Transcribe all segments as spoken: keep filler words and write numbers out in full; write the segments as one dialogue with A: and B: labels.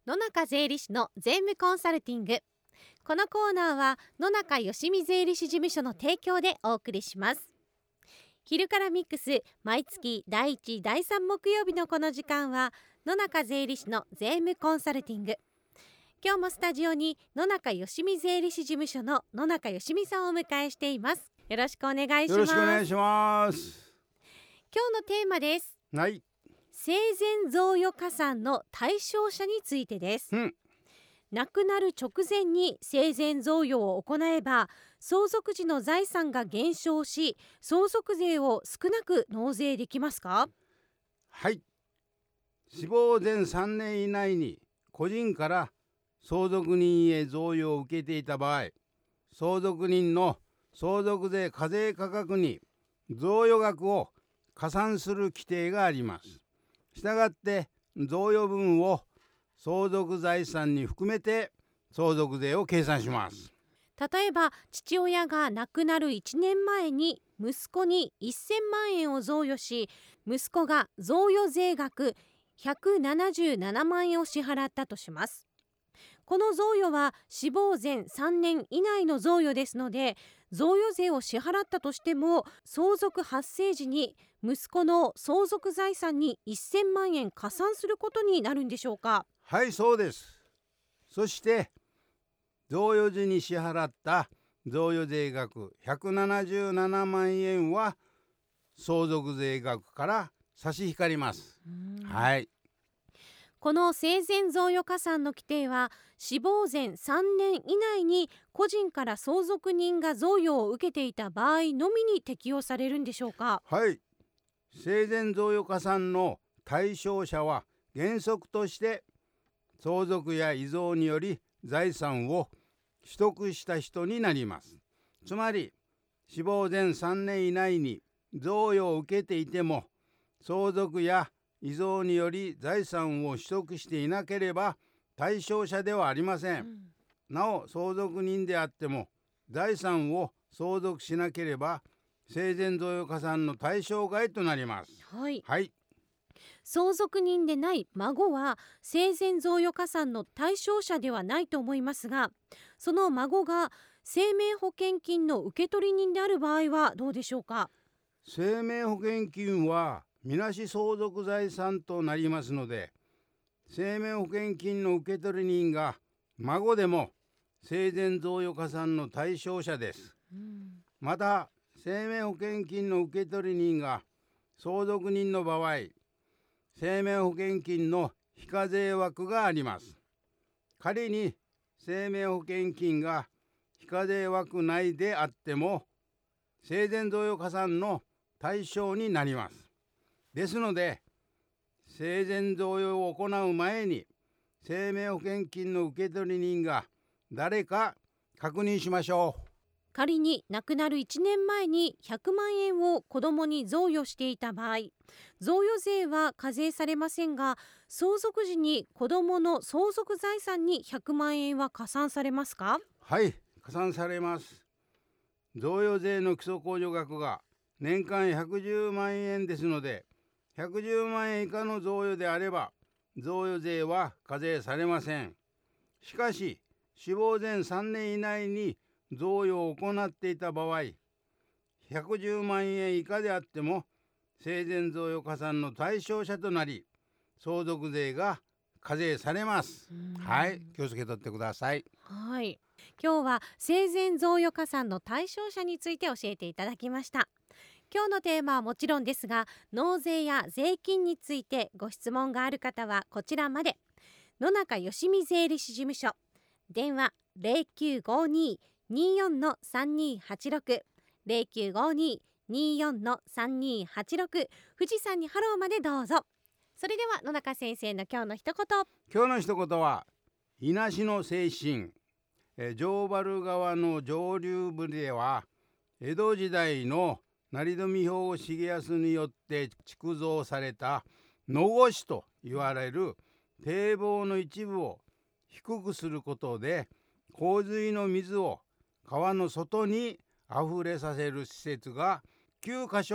A: 野中税理士の税務コンサルティング。このコーナーは野中よしみ税理士事務所の提供でお送りします。昼からミックス、毎月だいいち、だいさん木曜日のこの時間は野中税理士の税務コンサルティング。今日もスタジオに野中よしみ税理士事務所の野中よしみさんをお迎えしています。よろしくお願いします。
B: よろしくお願いします。
A: 今日のテーマです。
B: はい。
A: 生前贈与加算の対象者についてです、
B: うん、
A: 亡くなる直前に生前贈与を行えば相続時の財産が減少し相続税を少なく納税できますか？
B: はい。死亡前さんねん以内に個人から相続人へ贈与を受けていた場合、相続人の相続税課税価格に贈与額を加算する規定があります。したがって贈与分を相続財産に含めて相続税を計算します。
A: 例えば父親が亡くなるいちねんまえに息子にせんまんえんを贈与し、息子が贈与税額ひゃくななじゅうななまんえんを支払ったとします。この贈与は死亡前さんねん以内の贈与ですので、贈与税を支払ったとしても相続発生時に息子の相続財産にせんまんえん加算することになるんでしょうか？
B: はい、そうです。そして贈与時に支払った贈与税額ひゃくななじゅうななまんえんは相続税額から差し引かれます。はい。
A: この生前贈与加算の規定は死亡前さんねん以内に個人から相続人が贈与を受けていた場合のみに適用されるんでしょうか？
B: はい。生前贈与加算の対象者は原則として相続や遺贈により財産を取得した人になります。つまり死亡前さんねん以内に贈与を受けていても相続や遺贈により財産を取得していなければ対象者ではありません、うん、なお相続人であっても財産を相続しなければ生前贈与加算の対象外となります。
A: はい、
B: はい。
A: 相続人でない孫は生前贈与加算の対象者ではないと思いますが、その孫が生命保険金の受取人である場合はどうでしょうか？
B: 生命保険金はみなし相続財産となりますので、生命保険金の受取人が孫でも生前贈与加算の対象者です、うん、また生命保険金の受取人が相続人の場合、生命保険金の非課税枠があります。仮に生命保険金が非課税枠内であっても生前贈与加算の対象になります。ですので生前贈与を行う前に生命保険金の受取人が誰か確認しましょう。
A: 仮に亡くなるいちねんまえにひゃくまんえんを子どもに贈与していた場合、贈与税は課税されませんが、相続時に子どもの相続財産にひゃくまんえんは加算されますか？
B: はい、加算されます。贈与税の基礎控除額が年間ひゃくじゅうまんえんですので、ひゃくじゅうまんえん以下の贈与であれば贈与税は課税されません。しかし死亡前さんねん以内に贈与を行っていた場合、ひゃくじゅうまんえん以下であっても生前贈与加算の対象者となり相続税が課税されます。はい、気をつけとってください。
A: はい、今日は生前贈与加算の対象者について教えていただきました。今日のテーマはもちろんですが、納税や税金についてご質問がある方はこちらまで。野中よしみ税理士事務所、電話 ゼロきゅうごにーにーよん さんにーはちろく ゼロきゅうごにーにーよん さんにーはちろく、富士山にハローまでどうぞ。それでは野中先生の今日の一言。
B: 今日の一言は、伊那市の精神、え城原川の上流部では江戸時代の成富兵重康によって築造された野越と言われる堤防の一部を低くすることで洪水の水を川の外にあふれさせる施設がきゅうかしょ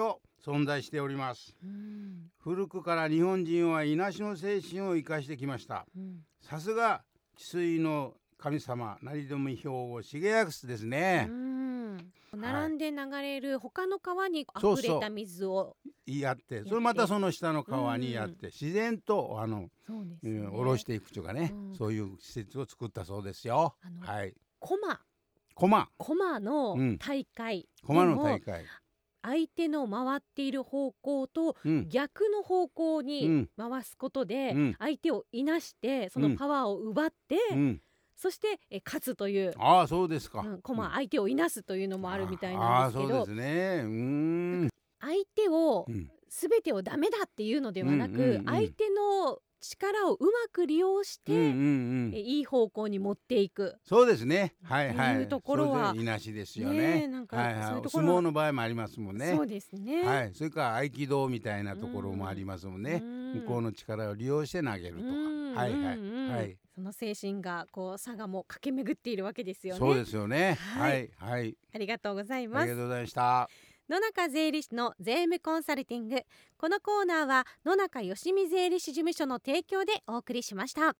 B: 存在しております。
A: うん、
B: 古くから日本人はいなしの精神を生かしてきました。
A: うん、
B: さすが治水の神様成富兵庫重康ですね。
A: うん、
B: はい
A: 並んで流れる他の川に
B: そうそう
A: 溢れた水を
B: やってそれまたその下の川にやっ
A: うん
B: て自然とあの、
A: そうですね、
B: うん、下ろしていくというかね、
A: うん
B: そういう施設を作ったそうですよ。
A: あの
B: はい。
A: 駒
B: 駒
A: 駒の
B: うん
A: 大会
B: 駒
A: でも
B: の大会。
A: 相手の回っている方向と
B: うん
A: 逆の方向
B: う
A: に
B: ん
A: 回すことで
B: うん
A: 相手をいなしてそのパワーを奪って
B: うん
A: そしてえ勝つという、
B: ああそうですか。
A: うん、駒相手をいなすというのもあるみたい
B: あ
A: なんですけど、
B: あそうですね。うーん
A: 相手を
B: うん
A: 全てをダメだっていうのではなく、
B: うんうんうん
A: 相手の力をうまく利用して、
B: うんうんうん
A: えいい方向に持っていく
B: そうですね。はいはい。
A: っていうところは
B: それでいなしですよ
A: ね
B: ね。
A: えなんか
B: はいはい。
A: そういうところは
B: お相撲の場合もありますもんね。
A: そうですね、
B: はい。それから合気道みたいなところもありますもんね。
A: うん
B: 向こうの力を利用して投げるとか。
A: うん
B: はいはい
A: うんうん
B: はい。
A: その精神がこう佐賀も駆け巡っているわけですよね。
B: そうですよね。
A: は
B: はいいはい。
A: ありがとうござい
B: あ
A: ます。
B: りがとうございました。
A: 野中税理士の税務コンサルティング、このコーナーは野中よしみ税理士事務所の提供でお送りしました。